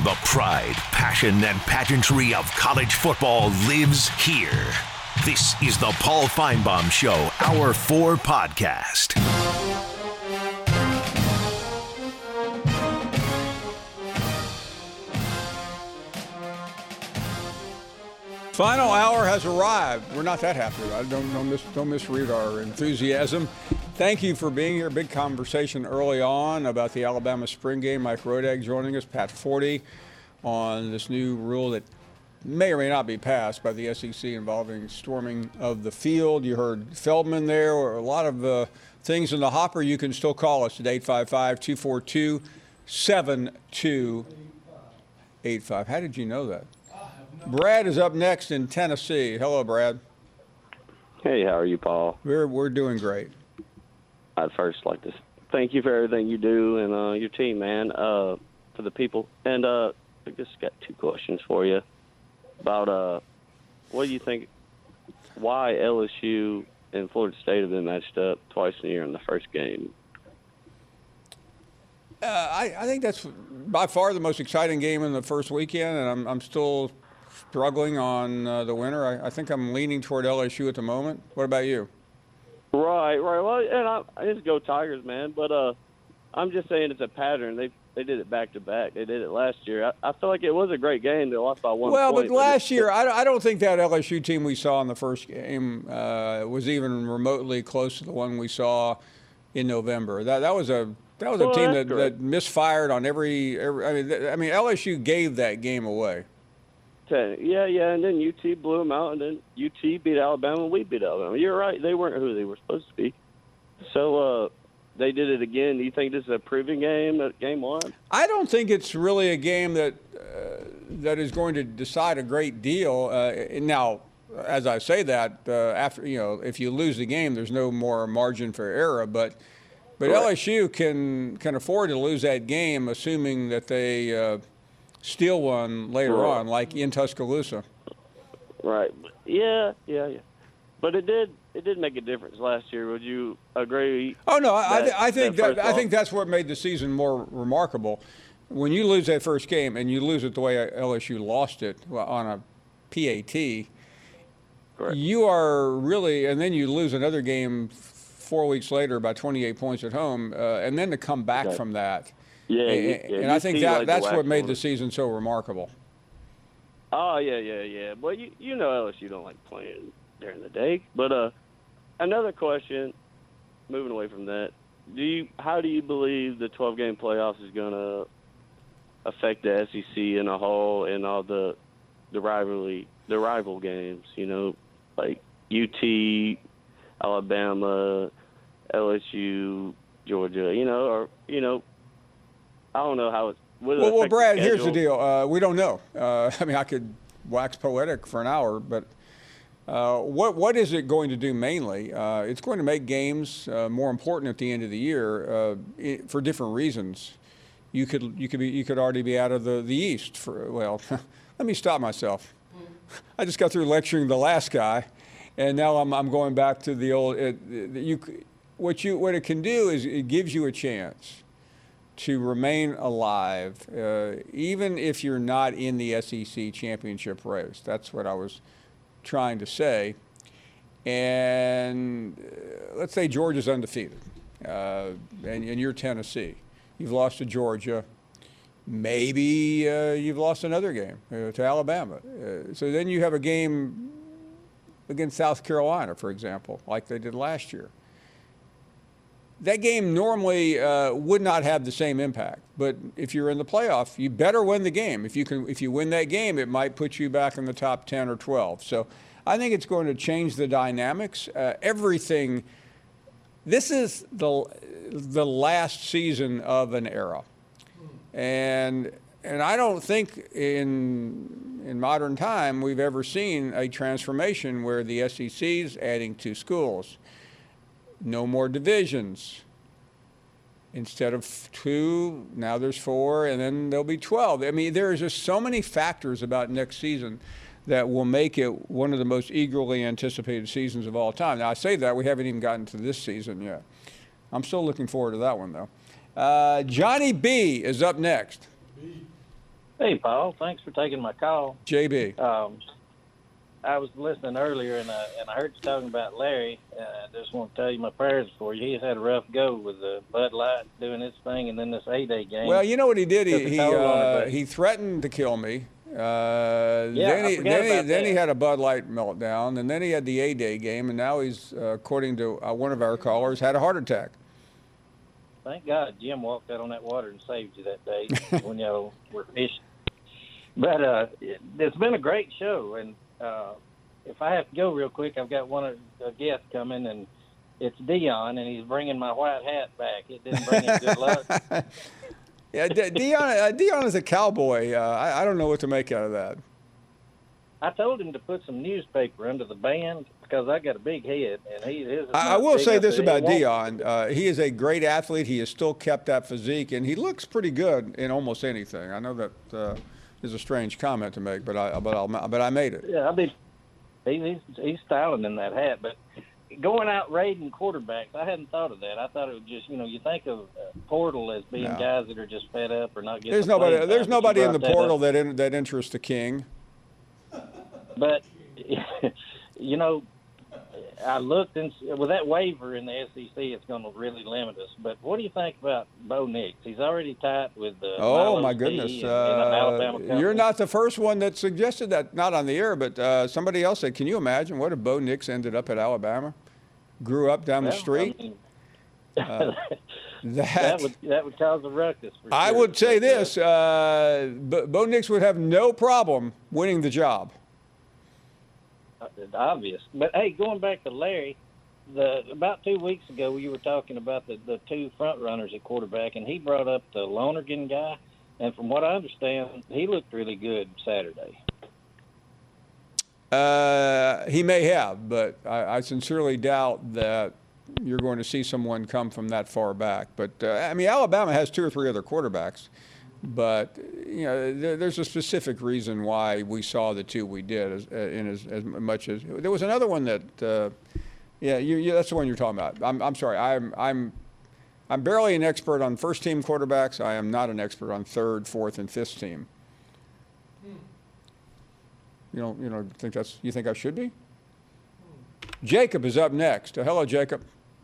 The pride, passion, and pageantry of college football lives here. This is the Paul Finebaum Show, Hour 4 podcast. Final hour has arrived. We're not that happy about it. Don't misread our enthusiasm. Thank you for being here. Big conversation early on about the Alabama spring game. Mike Rodag joining us, Pat Forty, on this new rule that may or may not be passed by the SEC involving storming of the field. You heard Feldman there, or a lot of things in the hopper. You can still call us at 855-242-7285. How did you know that? Brad is up next in Tennessee. Hello, Brad. Hey, how are you, Paul? We're doing great. I'd first like to thank you for everything you do and your team, man, for the people. And I just got two questions for you about what do you think, why LSU and Florida State have been matched up twice a year in the first game? I think that's by far the most exciting game in the first weekend, and I'm still struggling on the winner. I think I'm leaning toward LSU at the moment. What about you? Right. Well, and I just go Tigers, man. But I'm just saying it's a pattern. They did it back to back. They did it last year. I feel like it was a great game. They lost by 1 point. Well, but last year, I don't think that LSU team we saw in the first game was even remotely close to the one we saw in November. That was a team that misfired on every. I mean, LSU gave that game away. Yeah, and then UT blew them out, and then UT beat Alabama, and we beat Alabama. You're right. They weren't who they were supposed to be. So they did it again. Do you think this is a proving game, game one? I don't think it's really a game that is going to decide a great deal. Now, as I say that, after if you lose the game, there's no more margin for error. But LSU can afford to lose that game, assuming that they steal one later on, like in Tuscaloosa. Right. Yeah. But it did make a difference last year. Would you agree? Oh no, I think that's what made the season more remarkable. When you lose that first game and you lose it the way LSU lost it on a PAT, correct, you are really, and then you lose another game 4 weeks later by 28 points at home, and then to come back from that. Yeah, and I think that's what made the season so remarkable. Oh, yeah. Well, you know LSU don't like playing during the day. But another question, moving away from that, how do you believe the 12-game playoffs is going to affect the SEC in a whole and all the rival games? Like UT, Alabama, LSU, Georgia. I don't know how it's. Well, Brad, here's the deal. We don't know. I mean, I could wax poetic for an hour, but what is it going to do mainly? It's going to make games more important at the end of the year for different reasons. You could already be out of the East. Let me stop myself. I just got through lecturing the last guy, and now I'm going back to the old. What it can do is it gives you a chance to remain alive, even if you're not in the SEC championship race. That's what I was trying to say. And let's say Georgia's undefeated, and you're Tennessee. You've lost to Georgia. Maybe you've lost another game to Alabama. So then you have a game against South Carolina, for example, like they did last year. That game normally would not have the same impact, but if you're in the playoff, you better win the game. If you win that game, it might put you back in the top 10 or 12. So I think it's going to change the dynamics. Everything. This is the last season of an era, and I don't think in modern time we've ever seen a transformation where the SEC's adding 2 schools. No more divisions. Instead of 2, now there's 4, and then there'll be 12. I mean, there is just so many factors about next season that will make it one of the most eagerly anticipated seasons of all time. Now, I say that, we haven't even gotten to this season yet. I'm still looking forward to that one, though. Johnny B is up next. Hey, Paul. Thanks for taking my call. JB. I was listening earlier, and I heard you talking about Larry. I just want to tell you my prayers for you. He's had a rough go with Bud Light doing its thing, and then this A-Day game. Well, you know what he did? Took He threatened to kill me. I Then forgot about he that. had a Bud Light meltdown, and then he had the A-Day game, and now he's, according to one of our callers, had a heart attack. Thank God Jim walked out on that water and saved you that day when y'all were fishing. But it's been a great show, and if I have to go real quick, I've got a guest coming, and it's Dion, and he's bringing my white hat back. It didn't bring him good luck. Yeah, Dion is a cowboy. I don't know what to make out of that. I told him to put some newspaper under the band because I got a big head, and his. I will say this about Dion. He is a great athlete. He has still kept that physique, and he looks pretty good in almost anything. I know that is a strange comment to make, but I made it. Yeah, I mean, he's styling in that hat, but going out raiding quarterbacks, I hadn't thought of that. I thought it was just, you think of Portal as being guys that are just fed up or not getting. There's nobody in the portal that interests the king. But I looked, and with that waiver in the SEC, it's going to really limit us. But what do you think about Bo Nix? He's already tied with oh Milo my C goodness! and Alabama company. You're not the first one that suggested that. Not on the air, but somebody else said, "Can you imagine what if Bo Nix ended up at Alabama, grew up down the street?" That would cause a ruckus. For sure. I would say this: Bo Nix would have no problem winning the job. Obvious. But, hey, going back to Larry, about 2 weeks ago you were talking about the two front runners at quarterback, and he brought up the Lonergan guy, and from what I understand, he looked really good Saturday. He may have, but I sincerely doubt that you're going to see someone come from that far back. But, Alabama has 2 or 3 other quarterbacks. But there's a specific reason why we saw the 2 we did, as much as there was another one that, that's the one you're talking about. I'm sorry, I'm barely an expert on first team quarterbacks. I am not an expert on third, fourth, and fifth team. You think I should be? Jacob is up next. Hello, Jacob.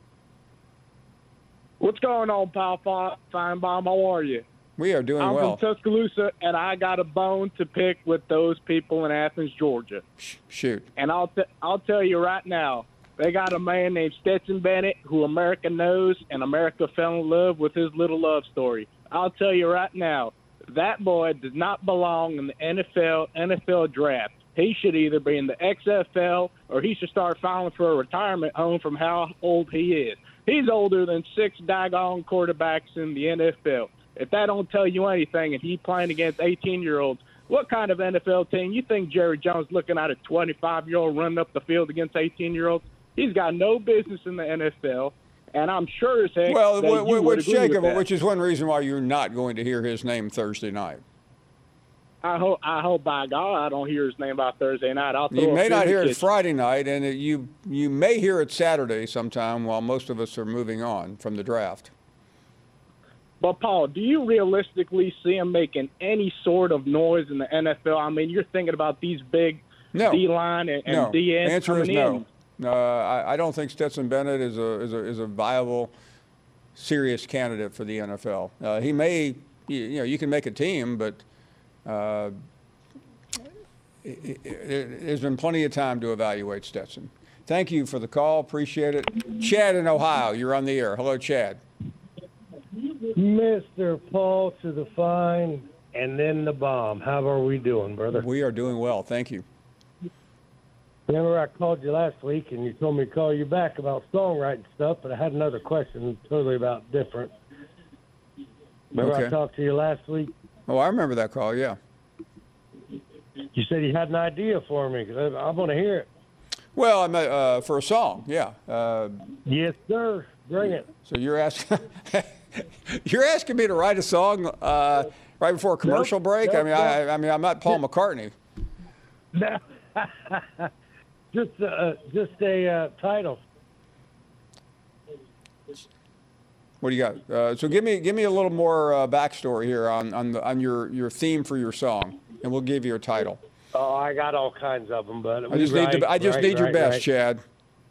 What's going on, Paul Feinbaum? How are you? We are doing well. I'm from Tuscaloosa, and I got a bone to pick with those people in Athens, Georgia. Shoot. And I'll tell you right now, they got a man named Stetson Bennett who America knows, and America fell in love with his little love story. I'll tell you right now, that boy does not belong in the NFL draft. He should either be in the XFL or he should start filing for a retirement home from how old he is. He's older than 6 daggone quarterbacks in the NFL. If that don't tell you anything, and he playing against 18-year-olds, what kind of NFL team you think Jerry Jones looking at a 25-year-old running up the field against 18-year-olds? He's got no business in the NFL, and I'm sure as heck well, that you would agree Jacob, with that. which is one reason why you're not going to hear his name Thursday night. I hope by God I don't hear his name by Thursday night. You may not hear it Friday night, and you may hear it Saturday sometime while most of us are moving on from the draft. But, Paul, do you realistically see him making any sort of noise in the NFL? I mean, you're thinking about these big D-line and D-ends Answer coming is no. in. I don't think Stetson Bennett is a viable, serious candidate for the NFL. He may, you can make a team, but there's been plenty of time to evaluate Stetson. Thank you for the call. Appreciate it. Chad in Ohio, you're on the air. Hello, Chad. Mr. Paul to the fine and then the bomb. How are we doing, brother? We are doing well. Thank you. Remember I called you last week and you told me to call you back about songwriting stuff, but I had another question totally about different. Remember I talked to you last week? Oh, I remember that call, yeah. You said you had an idea for me because I want to hear it. Well, for a song, yeah. Yes, sir. Bring it. So you're asking me to write a song right before a commercial break? Nope. I'm not Paul McCartney. No. Just a title. What do you got? So give me a little more backstory here on your theme for your song, and we'll give you a title. Oh, I got all kinds of them, but I just need your best, Chad.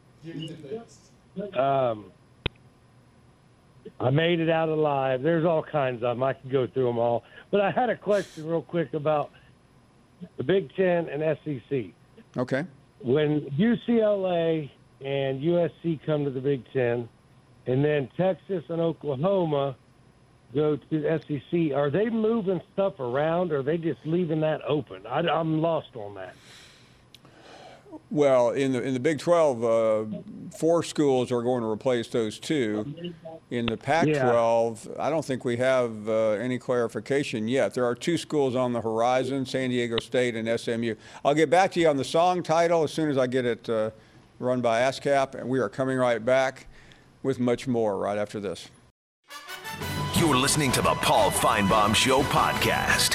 I made it out alive. There's all kinds of them. I can go through them all. But I had a question real quick about the Big Ten and SEC. Okay. When UCLA and USC come to the Big Ten, and then Texas and Oklahoma go to the SEC, are they moving stuff around, or are they just leaving that open? I'm lost on that. Well, in the Big 12, 4 schools are going to replace those 2. In the Pac-12, I don't think we have any clarification yet. There are 2 schools on the horizon, San Diego State and SMU. I'll get back to you on the song title as soon as I get it run by ASCAP, and we are coming right back with much more right after this. You're listening to the Paul Feinbaum Show podcast.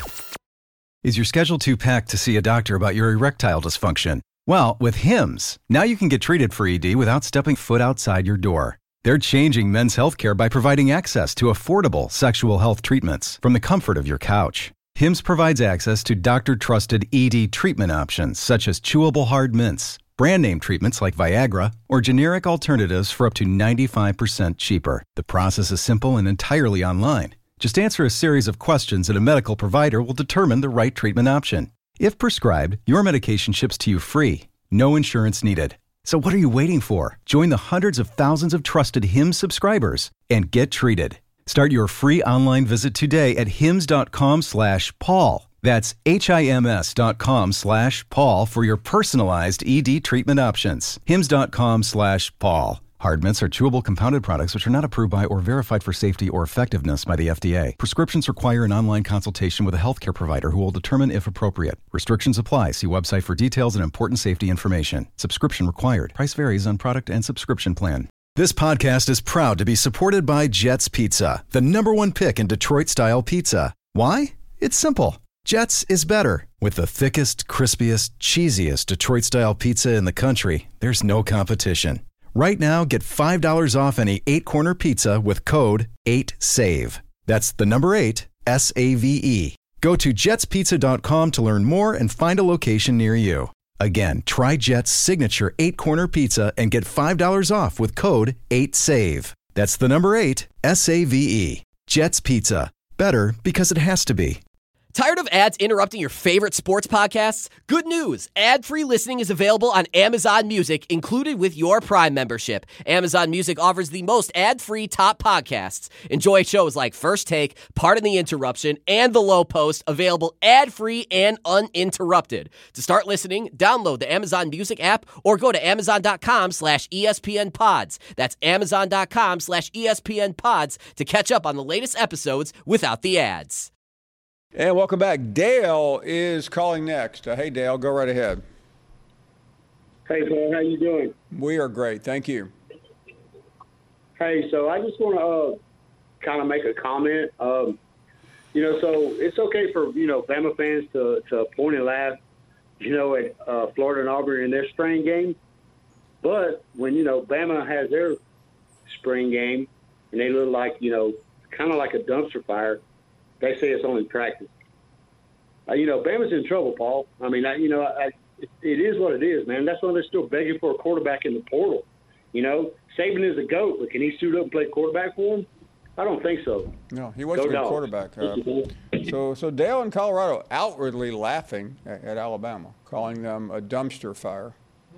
Is your schedule too packed to see a doctor about your erectile dysfunction? Well, with Hims, now you can get treated for ED without stepping foot outside your door. They're changing men's healthcare by providing access to affordable sexual health treatments from the comfort of your couch. Hims provides access to doctor-trusted ED treatment options such as chewable hard mints, brand name treatments like Viagra, or generic alternatives for up to 95% cheaper. The process is simple and entirely online. Just answer a series of questions and a medical provider will determine the right treatment option. If prescribed, your medication ships to you free. No insurance needed. So what are you waiting for? Join the hundreds of thousands of trusted Hims subscribers and get treated. Start your free online visit today at hims.com/Paul. That's HIMS.com/Paul for your personalized ED treatment options. hims.com/Paul. Hard mints are chewable compounded products which are not approved by or verified for safety or effectiveness by the FDA. Prescriptions require an online consultation with a healthcare provider who will determine if appropriate. Restrictions apply. See website for details and important safety information. Subscription required. Price varies on product and subscription plan. This podcast is proud to be supported by Jets Pizza, the #1 pick in Detroit-style pizza. Why? It's simple. Jets is better. With the thickest, crispiest, cheesiest Detroit-style pizza in the country, there's no competition. Right now, get $5 off any 8-corner pizza with code 8SAVE. That's the number 8, SAVE. Go to jetspizza.com to learn more and find a location near you. Again, try Jet's signature 8-corner pizza and get $5 off with code 8SAVE. That's the number 8, SAVE. Jet's Pizza. Better because it has to be. Tired of ads interrupting your favorite sports podcasts? Good news! Ad-free listening is available on Amazon Music, included with your Prime membership. Amazon Music offers the most ad-free top podcasts. Enjoy shows like First Take, Pardon the Interruption, and The Low Post, available ad-free and uninterrupted. To start listening, download the Amazon Music app or go to amazon.com/ESPN Pods. That's amazon.com/ESPN Pods to catch up on the latest episodes without the ads. And welcome back. Dale is calling next. Hey, Dale, go right ahead. Hey, Paul, how you doing? We are great. Thank you. Hey, so I just want to kind of make a comment. So it's okay for, Bama fans to point and laugh, at Florida and Auburn in their spring game. But when, Bama has their spring game and they look like, kind of like a dumpster fire, they say it's only practice. Bama's in trouble, Paul. I mean, it is what it is, man. That's why they're still begging for a quarterback in the portal. Saban is a GOAT, but can he suit up and play quarterback for him? I don't think so. No, he wants to be a quarterback. So Dale in Colorado outwardly laughing at Alabama, calling them a dumpster fire.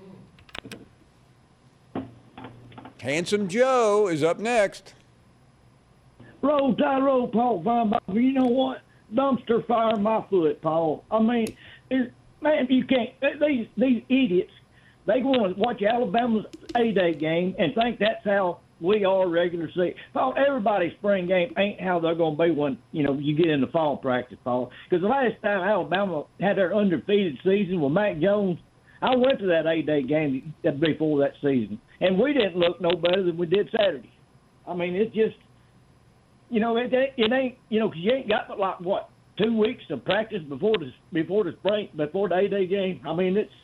Handsome Joe is up next. Roll, Tide, roll, Paul Feinbaum. You know what? Dumpster fire my foot, Paul. I mean, man, you can't. These idiots, they want to watch Alabama's A-Day game and think that's how we are regular season. Paul, everybody's spring game ain't how they're going to be when, you get into fall practice, Paul. Because the last time Alabama had their undefeated season with Mac Jones, I went to that A-Day game before that season, and we didn't look no better than we did Saturday. I mean, it's just, it ain't, because you ain't got but 2 weeks of practice before the A-Day game. I mean, it's,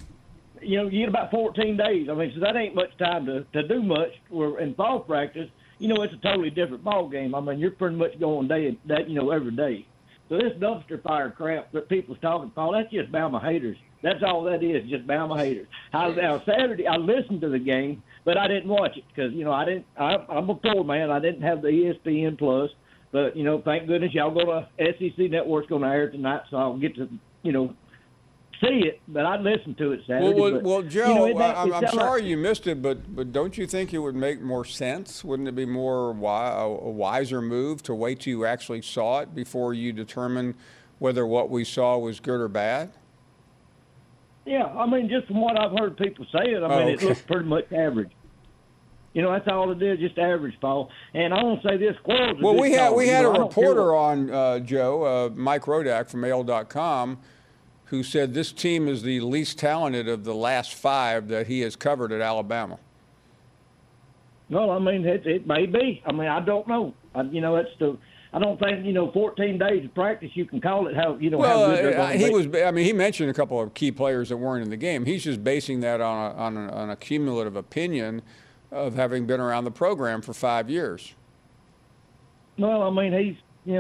you get about 14 days. I mean, so that ain't much time to do much in fall practice. it's a totally different ball game. I mean, you're pretty much going every day. So this dumpster fire crap that people's talking about, that's just Bama haters. That's all that is, just Bama haters. Now Saturday, I listened to the game, but I didn't watch it because I'm a poor man. I didn't have the ESPN Plus, but thank goodness y'all go to SEC Network's going to air it tonight, so I'll get to see it. But I listened to it Saturday. Well, Joe, I'm sorry you missed it, but don't you think it would make more sense? Wouldn't it be more a wiser move to wait till you actually saw it before you determine whether what we saw was good or bad? Yeah, I mean, just from what I've heard people say it, it looks pretty much average. That's all it is, just average, Paul. And I want to say this, Squirrels. Well, we had a reporter on, Joe, Mike Rodak from AL.com, who said this team is the least talented of the last 5 that he has covered at Alabama. Well, I mean, it may be. I mean, I don't know. I don't think 14 days of practice you can call it how how good they're going to be. He mentioned a couple of key players that weren't in the game. He's just basing that on a cumulative opinion of having been around the program for 5 years. Well, I mean,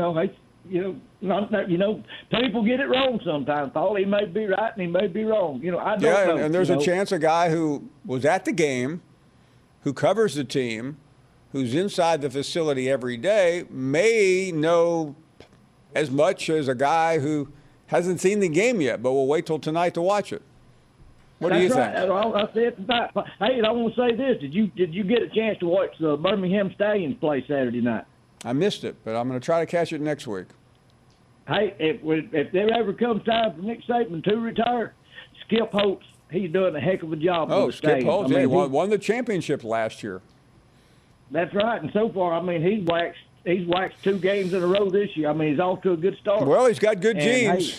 people get it wrong sometimes, Paul. He may be right and he may be wrong. I don't know. And there's a chance a guy who was at the game, who covers the team, who's inside the facility every day, may know as much as a guy who hasn't seen the game yet, but will wait till tonight to watch it. What do you think? I said, hey, I want to say this. Did you get a chance to watch the Birmingham Stallions play Saturday night? I missed it, but I'm going to try to catch it next week. Hey, if there ever comes time for Nick Saban to retire, Skip Holtz, he's doing a heck of a job. Skip Holtz, he won the championship last year. That's right, and so far, I mean, he's waxed 2 games in a row this year. I mean, he's off to a good start. Well, he's got good genes.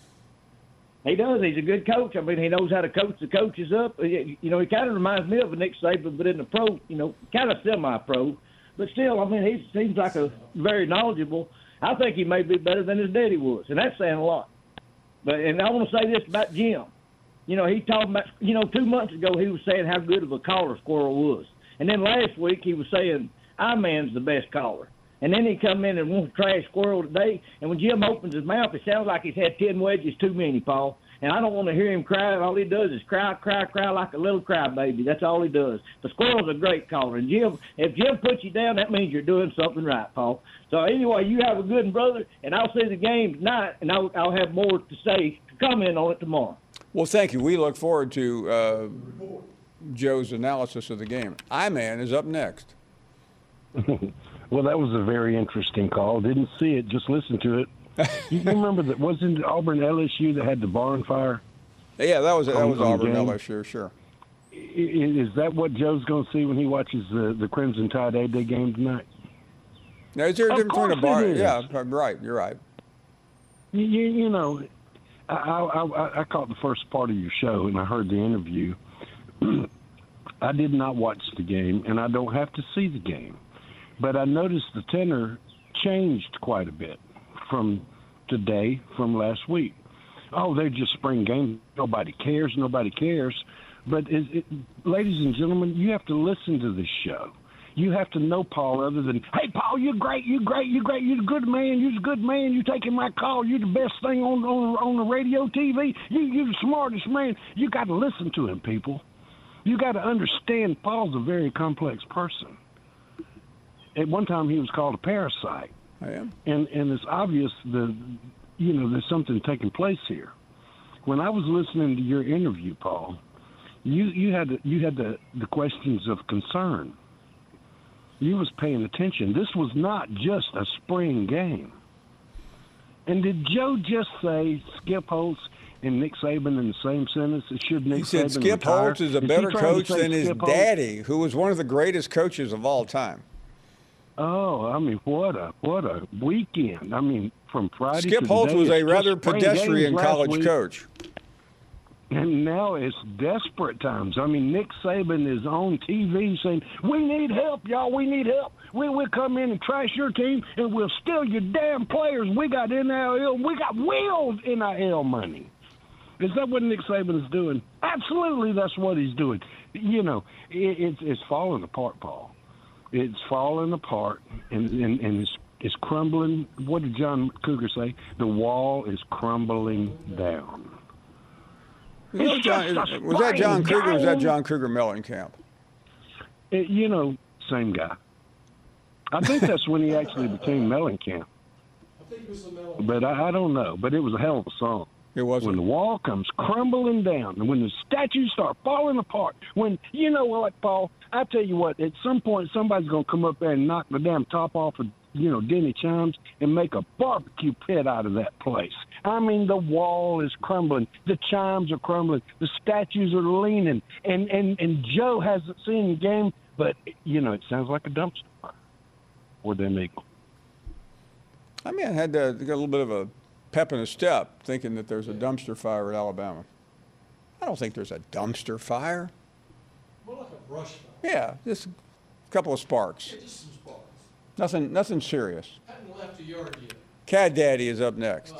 He does. He's a good coach. I mean, he knows how to coach the coaches up. He kind of reminds me of a Nick Saban, but in the pro, kind of semi-pro. But still, I mean, he seems like a very knowledgeable. I think he may be better than his daddy was, and that's saying a lot. And I want to say this about Jim. He talked about, 2 months ago he was saying how good of a caller Squirrel was. And then last week he was saying, I-Man's the best caller. And then he come in and wants to trash Squirrel today. And when Jim opens his mouth, it sounds like he's had 10 wedges too many, Paul. And I don't want to hear him cry. All he does is cry like a little crybaby. That's all he does. But Squirrel's a great caller. And if Jim puts you down, that means you're doing something right, Paul. So anyway, you have a good one, brother. And I'll see the game tonight, and I'll have more to say, to comment on it tomorrow. Well, thank you. We look forward to Joe's analysis of the game. I-Man is up next. Well, that was a very interesting call. Didn't see it, just listened to it. You remember that wasn't it Auburn LSU that had the barn fire? Yeah, that was Auburn LSU, sure. Is that what Joe's going to see when he watches the Crimson Tide A-Day game tonight? Now, is there a difference between a barn? Yeah, right. You're right. I caught the first part of your show and I heard the interview. I did not watch the game, and I don't have to see the game. But I noticed the tenor changed quite a bit from today, from last week. Oh, they're just spring games. Nobody cares. But ladies and gentlemen, you have to listen to this show. You have to know Paul other than, hey, Paul, you're great. You're a good man. You're taking my call. You're the best thing on the radio, TV. You're the smartest man. You got to listen to him, people. You got to understand Paul's a very complex person. At one time, he was called a parasite. I am. And it's obvious there's something taking place here. When I was listening to your interview, Paul, you had the questions of concern. You was paying attention. This was not just a spring game. And did Joe just say Skip Holtz and Nick Saban in the same sentence? He said Skip Holtz is a better coach than his daddy, who was one of the greatest coaches of all time. Oh, I mean, what a weekend. I mean, from Friday Skip to Holtz today, was a rather pedestrian college coach. And now it's desperate times. I mean, Nick Saban is on TV saying, we need help, y'all. We need help. We'll come in and trash your team, and we'll steal your damn players. We got NIL. We got Will's NIL money. Is that what Nick Saban is doing? Absolutely, that's what he's doing. It's falling apart, Paul. it's falling apart and it's crumbling. What did John Cougar say? The wall is crumbling down. Was that John Cougar or was that John Cougar Mellencamp? Same guy. I think that's when he actually became Mellencamp. I think it was the Mellencamp. But I don't know. But it was a hell of a song. It was. When the wall comes crumbling down, and when the statues start falling apart, Paul, I tell you what, at some point somebody's going to come up there and knock the damn top off of, Denny Chimes and make a barbecue pit out of that place. I mean, the wall is crumbling. The chimes are crumbling. The statues are leaning. And Joe hasn't seen the game, but, it sounds like a dumpster fire for them Eagles. I had to get a little bit of a pep in his step thinking that there's a dumpster fire at Alabama. I don't think there's a dumpster fire. More like a brush fire. Yeah, just a couple of sparks. Yeah, just some sparks. Nothing serious. Hadn't left the yard yet. Cad Daddy is up next.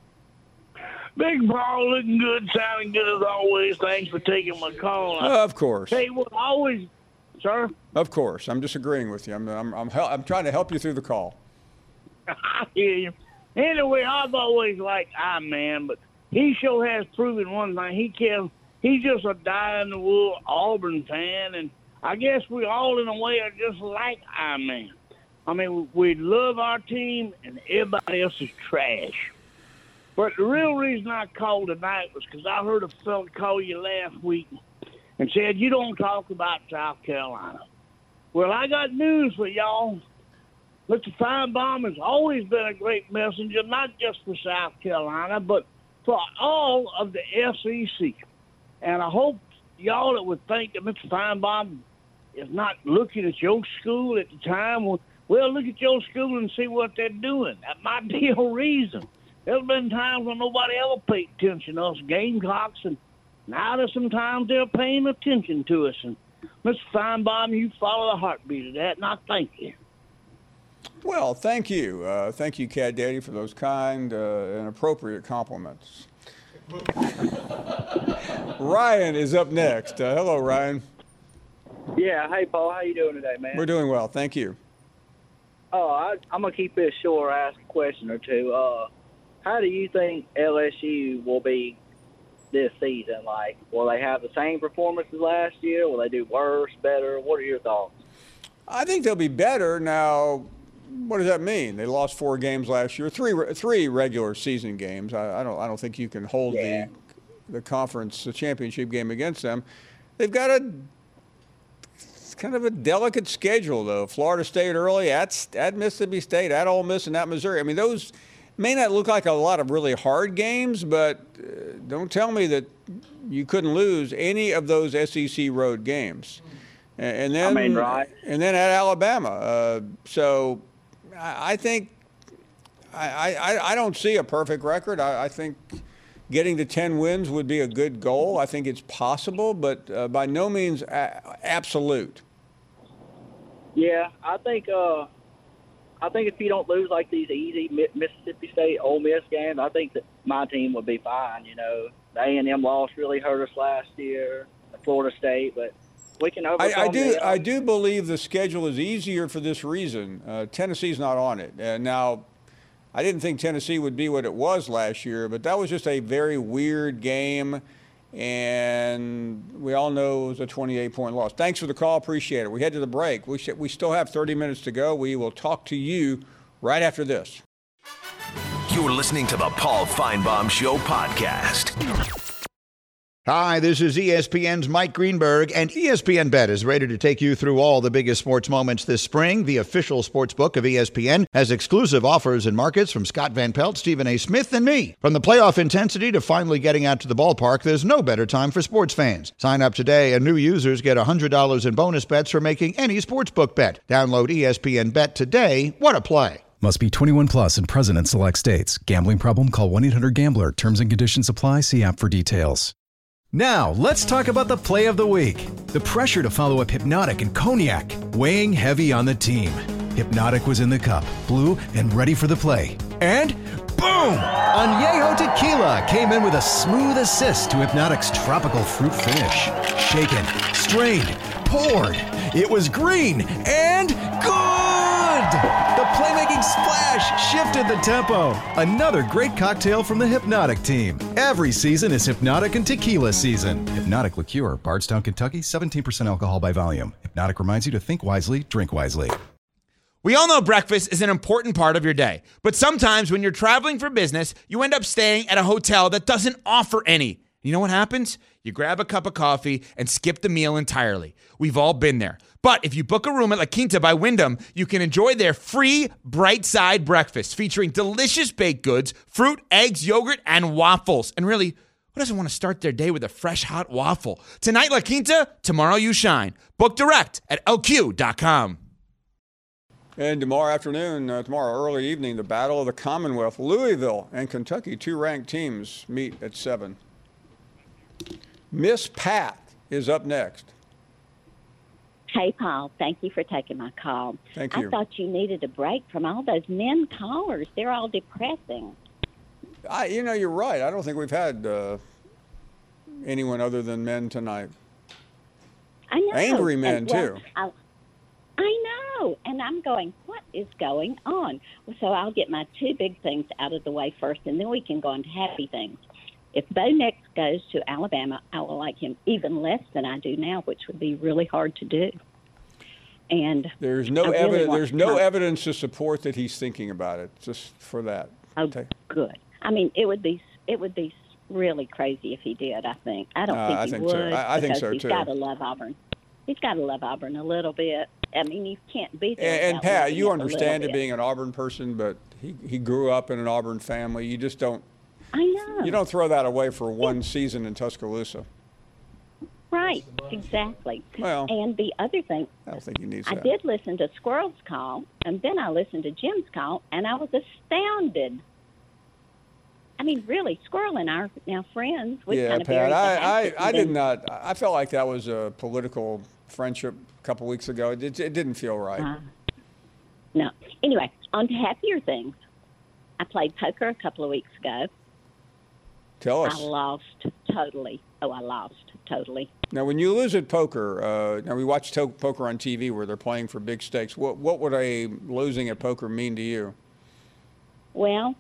Big Paul, looking good, sounding good as always. Thanks for taking my call. Of course. Hey, always, sir? Of course. I'm disagreeing with you. I'm trying to help you through the call. I hear you. Anyway, I've always liked I-Man, but he sure has proven one thing. He's just a die-in-the-wool Auburn fan, and I guess we all, in a way, are just like I-Man. I mean, we love our team, and everybody else is trash. But the real reason I called tonight was because I heard a fella call you last week and said you don't talk about South Carolina. Well, I got news for y'all. Mr. Feinbaum has always been a great messenger, not just for South Carolina, but for all of the SEC. And I hope y'all that would think that Mr. Feinbaum is not looking at your school at the time. Well, look at your school and see what they're doing. That might be a reason. There's been times when nobody ever paid attention to us Gamecocks, and now there's some times they're paying attention to us. And Mr. Feinbaum, you follow the heartbeat of that, and I thank you. Well, thank you. Thank you, Cad Daddy, for those kind and appropriate compliments. Ryan is up next. Hello, Ryan. Yeah. Hey, Paul. How you doing today, man? We're doing well. Thank you. Oh, I'm going to keep this short, ask a question or two. How do you think LSU will be this season? Like, will they have the same performance as last year? Will they do worse, better? What are your thoughts? I think they'll be better. Now, what does that mean? They lost 4 games last year, three regular season games. I don't think you can hold the conference championship game against them. They've got it's kind of a delicate schedule, though. Florida State early, at Mississippi State, at Ole Miss, and at Missouri. I mean, those may not look like a lot of really hard games, but don't tell me that you couldn't lose any of those SEC road games. And then, and then at Alabama. So I think I don't see a perfect record. I think getting to 10 wins would be a good goal. I think it's possible, but by no means absolute. Yeah, I think if you don't lose like these easy Mississippi State, Ole Miss games, I think that my team would be fine. The A&M loss really hurt us last year, Florida State, but we can overcome I do believe the schedule is easier for this reason. Tennessee's not on it. Now, I didn't think Tennessee would be what it was last year, but that was just a very weird game, and we all know it was a 28-point loss. Thanks for the call. Appreciate it. We head to the break. We still have 30 minutes to go. We will talk to you right after this. You're listening to the Paul Feinbaum Show podcast. Hi, this is ESPN's Mike Greenberg, and ESPN Bet is ready to take you through all the biggest sports moments this spring. The official sports book of ESPN has exclusive offers and markets from Scott Van Pelt, Stephen A. Smith, and me. From the playoff intensity to finally getting out to the ballpark, there's no better time for sports fans. Sign up today, and new users get $100 in bonus bets for making any sportsbook bet. Download ESPN Bet today. What a play. Must be 21 plus and present in select states. Gambling problem? Call 1-800-GAMBLER. Terms and conditions apply. See app for details. Now, let's talk about the play of the week. The pressure to follow up Hypnotic and Cognac, weighing heavy on the team. Hypnotic was in the cup, blue, and ready for the play. And boom! Añejo Tequila came in with a smooth assist to Hypnotic's tropical fruit finish. Shaken, strained, poured. It was green and good! The playmaking splash shifted the tempo. Another great cocktail from the Hypnotic team. Every season is Hypnotic and Tequila season. Hypnotic Liqueur, Bardstown, Kentucky, 17% alcohol by volume. Hypnotic reminds you to think wisely, drink wisely. We all know breakfast is an important part of your day, but sometimes when you're traveling for business, you end up staying at a hotel that doesn't offer any. You know what happens? You grab a cup of coffee and skip the meal entirely. We've all been there. But if you book a room at La Quinta by Wyndham, you can enjoy their free Bright Side breakfast featuring delicious baked goods, fruit, eggs, yogurt, and waffles. And really, who doesn't want to start their day with a fresh, hot waffle? Tonight, La Quinta, tomorrow you shine. Book direct at lq.com. And tomorrow early evening, the Battle of the Commonwealth, Louisville and Kentucky, 2 ranked teams meet at 7. Miss Pat is up next. Hey, Paul, thank you for taking my call. Thank you. I thought you needed a break from all those men callers. They're all depressing. You're right. I don't think we've had anyone other than men tonight. I know. Angry men, too. I know. And I'm going, what is going on? So I'll get my 2 big things out of the way first, and then we can go on to happy things. If Bo Nix goes to Alabama, I will like him even less than I do now, which would be really hard to do. And there's no evidence. There's no evidence to support that he's thinking about it. Just for that. Oh, good. I mean, it would be really crazy if he did. I think. I don't think he would. So. I think so too. He's got to love Auburn. He's got to love Auburn a little bit. I mean, you can't beat that. And Pat, you understand it being an Auburn person, but he grew up in an Auburn family. You just don't. I know. You don't throw that away for one season in Tuscaloosa. Right, exactly. Well, and the other thing, I don't think he needs that. I did listen to Squirrel's call, and then I listened to Jim's call, and I was astounded. I mean, really, Squirrel and I are now friends. We kind of Pat, I did not. I felt like that was a political friendship a couple weeks ago. It didn't feel right. No. Anyway, on to happier things. I played poker a couple of weeks ago. Tell us. I lost totally. I lost totally. Now, when you lose at poker, now we watch poker on TV where they're playing for big stakes. What would a losing at poker mean to you? Well,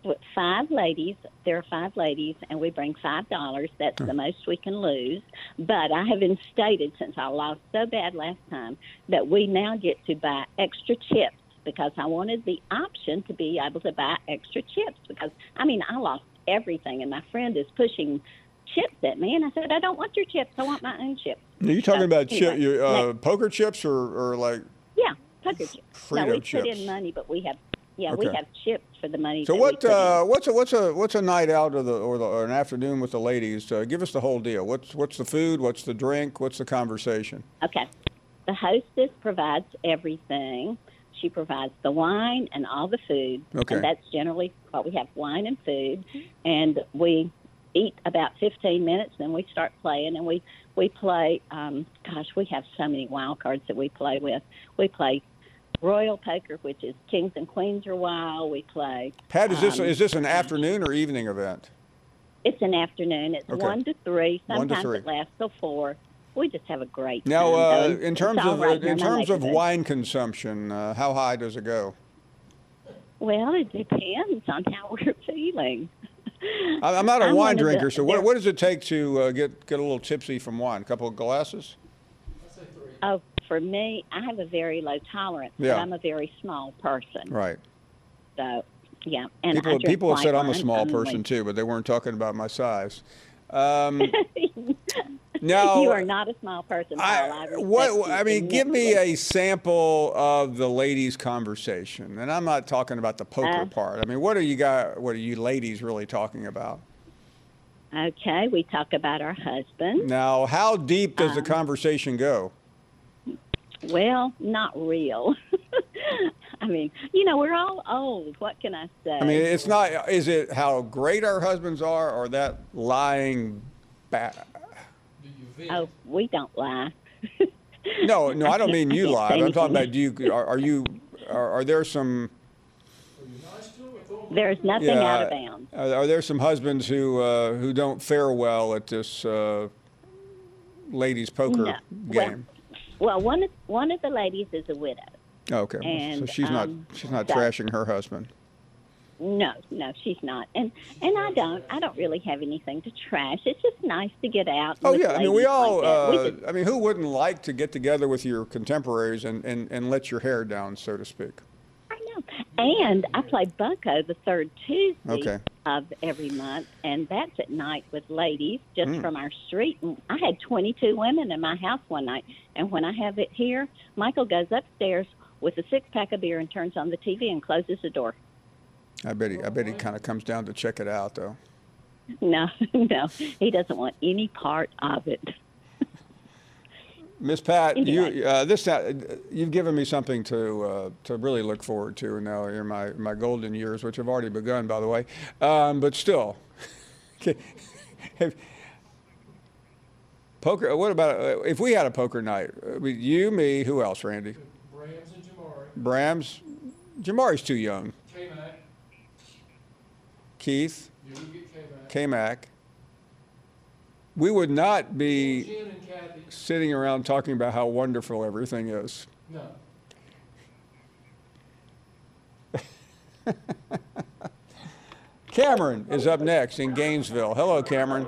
5 ladies. There are 5 ladies, and we bring $5. That's the most we can lose. But I have instated, since I lost so bad last time, that we now get to buy extra chips because I wanted the option to be able to buy extra chips because, I mean, I lost everything, and my friend is pushing chips at me, and I said, I don't want your chips. I want my own chips. Are you talking about poker chips or like? Yeah, poker chips. Frito we chips. Put in money, but we have we Okay. have chips for the money. So that what's a night out or an afternoon with the ladies? Give us the whole deal. What's the food? What's the drink? What's the conversation? Okay, the hostess provides everything. She provides the wine and all the food. Okay. And that's generally what we have, wine and food. And we eat about 15 minutes, then we start playing. And we play, we have so many wild cards that we play with. We play Royal Poker, which is Kings and Queens are wild. We play. Pat, is this an afternoon or evening event? It's an afternoon. It's Okay. 1 to 3. 1 to Sometimes 3. it lasts till 4. We just have a great time. Now, though. in terms It's all of right in my neighborhood. wine consumption, how high does it go? Well, it depends on how we're feeling. I'm not a I'm wine one of drinker, the- so what does it take to get a little tipsy from wine? A couple of glasses? Oh, for me, I have a very low tolerance, Yeah. but I'm a very small person. Right. So, yeah. And I drink People have said white I'm a wine small only. person too, but they weren't talking about my size. Now, You are not a small person, Paul. I respect you give me immensely. a sample of the ladies' conversation, and I'm not talking about the poker part. I mean, what are you ladies really talking about? Okay, we talk about our husbands. Now, how deep does the conversation go? Well, not real. I mean, we're all old. What can I say? I mean, it's not. Is it how great our husbands are, or that lying back? Oh, we don't lie. No, I don't mean you I can't lie. say I'm talking anything. about are there some? There's nothing out of bounds. Are there some husbands who don't fare well at this ladies poker game? Well, one of the ladies is a widow. Okay, And, so she's not so- trashing her husband. No, she's not. And I don't really have anything to trash. It's just nice to get out. Oh with yeah, I mean we ladies all. like that. We just- I mean, who wouldn't like to get together with your contemporaries and let your hair down, so to speak? And I play Bunko the third Tuesday Okay. of every month, and that's at night with ladies just Mm. from our street. And I had 22 women in my house one night, and when I have it here, Michael goes upstairs with a 6-pack of beer and turns on the TV and closes the door. I bet he kind of comes down to check it out, though. No, he doesn't want any part of it. Miss Pat, Anyway. you've given me something to really look forward to now in my golden years, which have already begun, by the way. But still, poker. What about if we had a poker night? You, me, who else, Randy? Brams and Jamari. Brams. Jamari's too young. K-Mac. Keith. You would get K-Mac. K-Mac. We would not be Jen and Kathy. sitting around talking about how wonderful everything is. No. Cameron is up next in Gainesville. Hello, Cameron.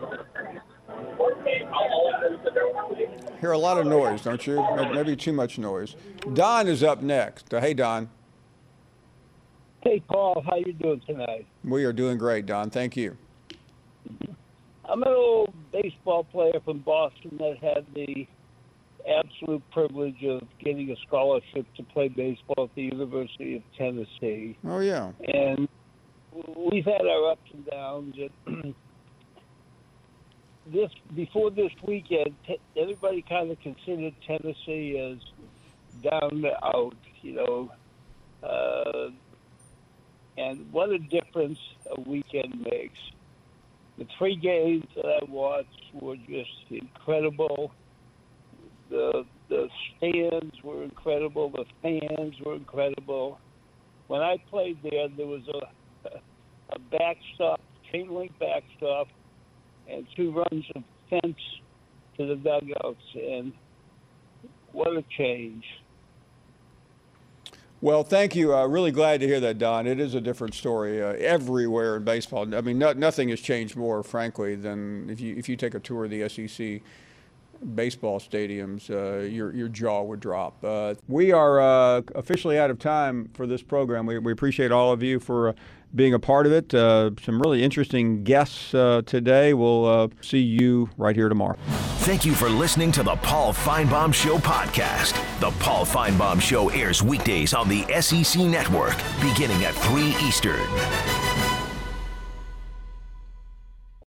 Hear a lot of noise, don't you? Maybe too much noise. Don is up next. Hey, Don. Hey, Paul. How you doing tonight? We are doing great, Don. Thank you. I'm an old baseball player from Boston that had the absolute privilege of getting a scholarship to play baseball at the University of Tennessee. Oh, yeah. And we've had our ups and downs. And before this weekend, everybody kind of considered Tennessee as down and out, and what a difference a weekend makes. The 3 games that I watched were just incredible. The stands were incredible. The fans were incredible. When I played there was a backstop, chain link backstop, and 2 runs of fence to the dugouts. And what a change. Well, thank you. Really glad to hear that, Don. It is a different story everywhere in baseball. I mean, nothing has changed more, frankly, than if you take a tour of the SEC baseball stadiums, your jaw would drop. We are officially out of time for this program. We appreciate all of you for being a part of it. Some really interesting guests today. We'll see you right here tomorrow. Thank you for listening to the Paul Feinbaum Show podcast. The Paul Feinbaum Show airs weekdays on the SEC Network, beginning at 3 Eastern.